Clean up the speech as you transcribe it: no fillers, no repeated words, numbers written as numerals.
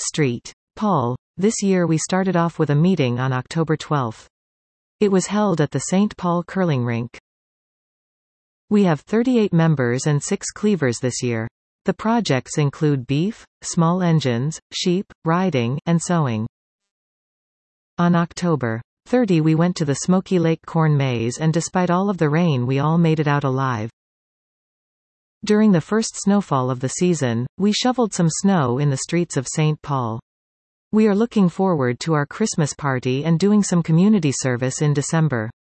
St. Paul. This year we started off with a meeting on October 12. It was held at the St. Paul curling rink. We have 38 members and 6 cleavers this year. The projects include beef, small engines, sheep, riding, and sewing. On October 30 we went to the Smoky Lake corn maze, and despite all of the rain we all made it out alive. During the first snowfall of the season, we shoveled some snow in the streets of St. Paul. We are looking forward to our Christmas party and doing some community service in December.